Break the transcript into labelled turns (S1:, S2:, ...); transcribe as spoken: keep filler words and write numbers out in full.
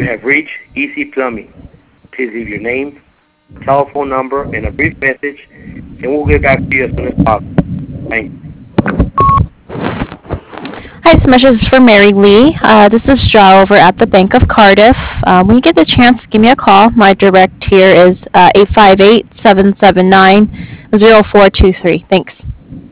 S1: have reached Easy Plumbing. Please leave your name, telephone number, and a brief message, and we'll get back to you as soon as possible. Thank you.
S2: Hi, this message is for Mary Lee. Uh, this is Joe over at the Bank of Cardiff. Uh, when you get the chance, give me a call. My direct here is uh, eight five eight, seven seven nine, zero four two three. Thanks.